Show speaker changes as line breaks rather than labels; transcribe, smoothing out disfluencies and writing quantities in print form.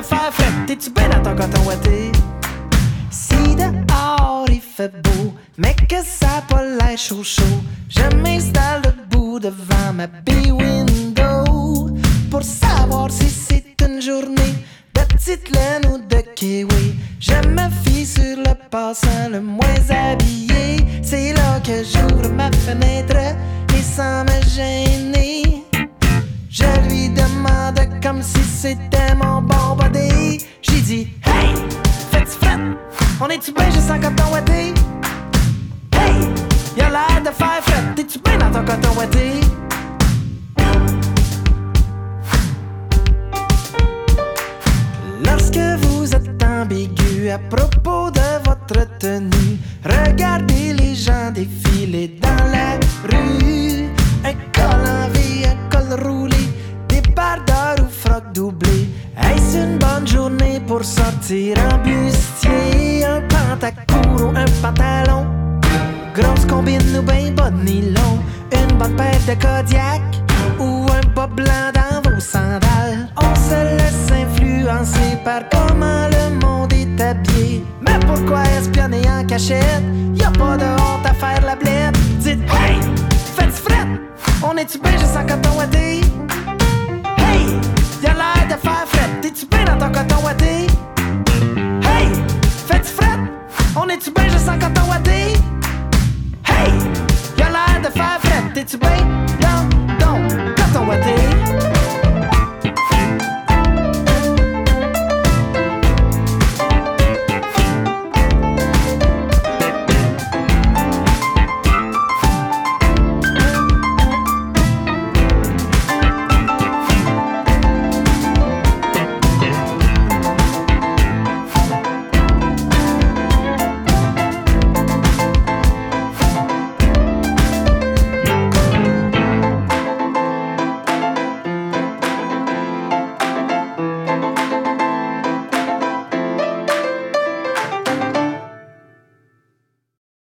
faire fret, t'es-tu bien dans ton coton ouaté? Si dehors il fait beau, mais que ça a pas l'air chaud chaud, je m'installe debout devant ma bay window pour savoir si c'est une journée de petite laine ou de kiwi. Je me fie sur le passant le moins habillé. C'est là que j'ouvre ma fenêtre et sans me gêner, je lui demande comme si c'était mon bon body. J'ai dit hey, fais-tu fret? On est-tu bien juste en coton ouaté? Hey, y'a l'air de faire fret, t'es-tu bien dans ton coton ouaté? Lorsque vous êtes ambigu à propos de votre tenue, regardez les gens défiler dans la rue. Un col en V, un col roulé, des bardeurs ou frocs doublés. Est-ce une bonne journée pour sortir en bustier? Un pantacourt ou un pantalon, grosse combine ou ben bas de nylon, une bonne paire de Kodiak ou un bas blanc dans vos sandales. On se laisse influencer par comment le monde est habillé. Mais pourquoi espionner en cachette? Y'a pas de honte à faire la blette. Dites hey, faites fret, on est-tu bien juste en coton ouaté? Hey, y'a l'air de faire fret, t'es-tu bien dans ton coton ouaté? Hey, faites fret, on est-tu bien juste en coton ouaté? Hey, y'a l'air de faire fret, t'es-tu bien?